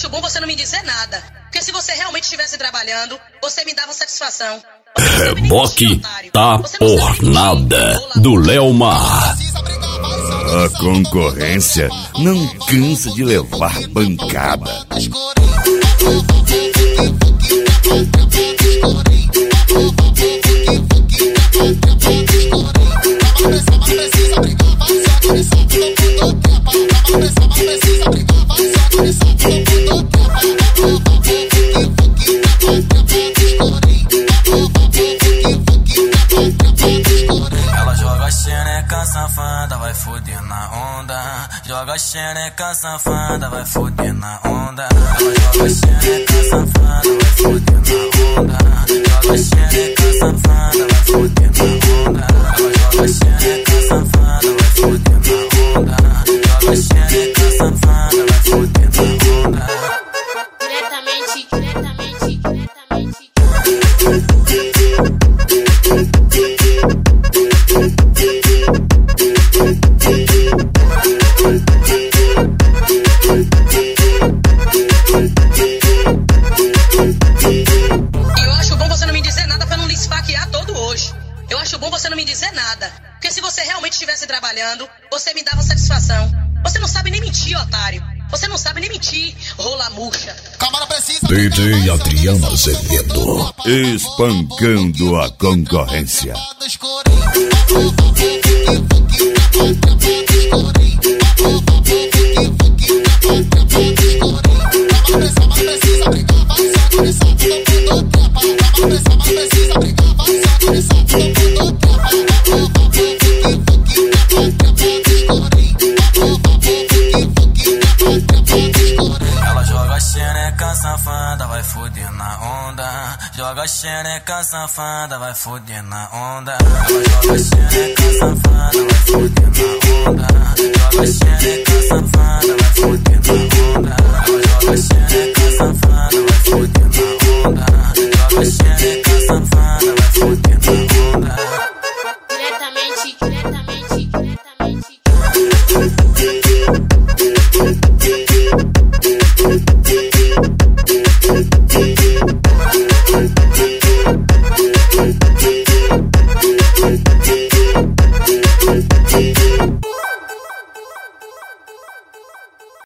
bom você não me dizer nada. Porque se você realmente estivesse trabalhando, você me dava satisfação. Reboque tá por nada do Leomar. A concorrência não cansa de levar pancada. Ela joga xereca safada, vai foder na onda. Joga xereca safada, vai foder na onda. Ela joga xereca safada, vai foder na onda. Joga xereca safada, vai foder na onda. Ela joga xereca safada, vai foder na onda. Joga xereca safada, vai foder na onda. Diretamente. Eu acho bom você não me dizer nada pra não lhe esfaquear todo hoje. Eu acho bom você não me dizer nada. Porque se você realmente estivesse trabalhando, você me dava satisfação. Você não sabe nem mentir, otário. Você não sabe nem mentir, rola murcha. DJ Adriano Azevedo. Espancando a concorrência. Ela joga xereca safada, vai foder na onda. Joga xereca safada, vai foder na onda. Ela joga xereca safada, vai foder na onda. Joga xereca safada, vai foder na onda. Ela joga xereca safada, vai foder na onda. Joga xereca safada.